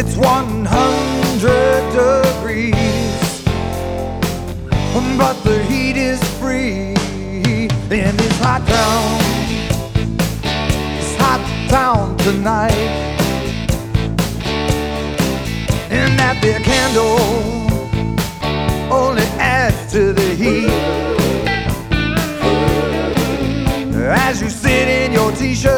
It's 100 degrees, but the heat is free in this hot town tonight. And that big candle only adds to the heat. As you sit in your t-shirt